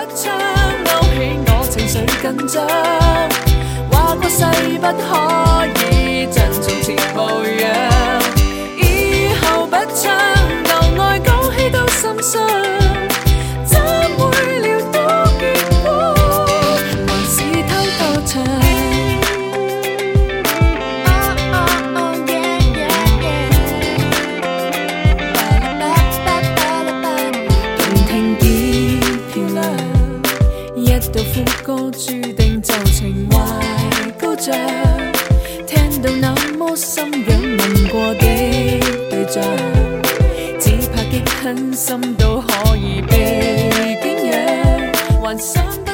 窗，勾起我情緒緊張。話過誓不可以像從前模樣，以後不唱舊愛講起都心傷，怎會料到結果還是偷偷唱。到副歌注定就情懷高漲，聽到那麼心癢問過的對象，只怕極狠心都可以被景仰，還想